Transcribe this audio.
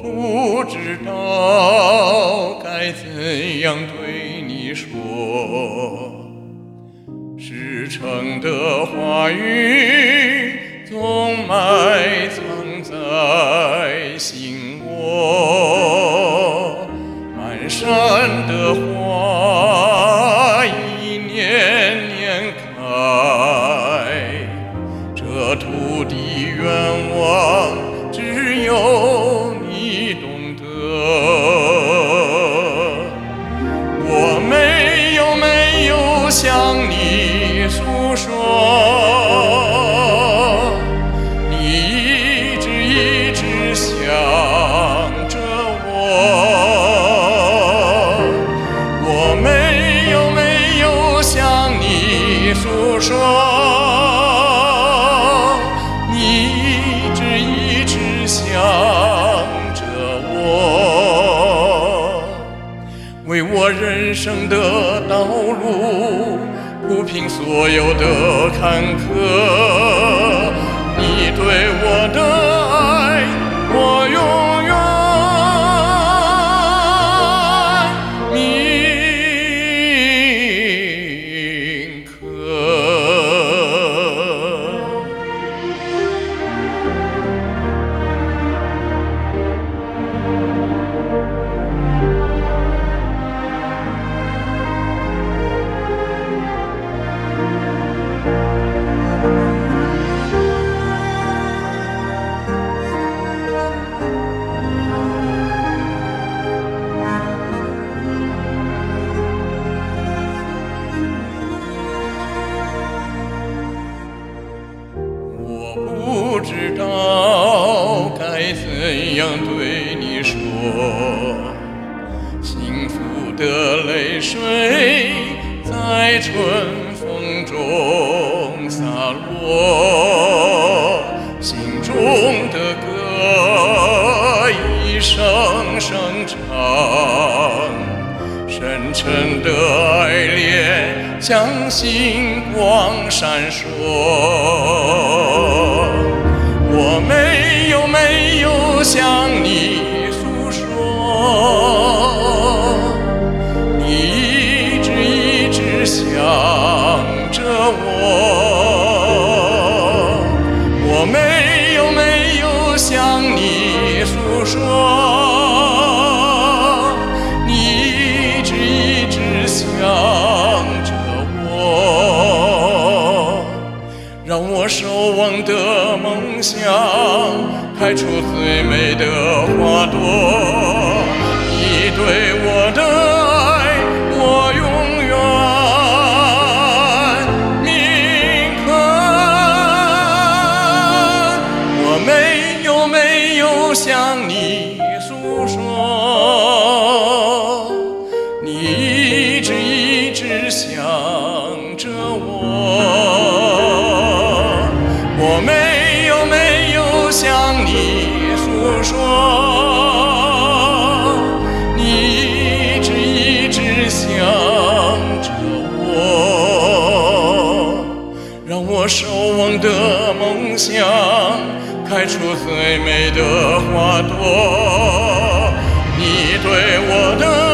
不知道该怎样对你说，赤诚的话语总埋藏在心窝，满山的花一年年开，这土地愿望只有你懂得。我没有向你诉说，你一直想着我。我没有向你诉说，你一直想着我，为我人生的道路铺平所有的坎坷。你对我的爱，我永远铭刻。不知道该怎样对你说，幸福的泪水在春风中洒落，心中的歌一声声唱，深沉的爱恋像星光闪烁。我没有向你诉说，你一直想着我。我没有向你诉说，你一直想着我，让我守望的梦想开出最美的花朵。你对我的爱，我永远铭刻。我没有向你诉说，你一直想着我。我没有向你诉说，你一直想着我，让我守望的梦想开出最美的花朵。你对我的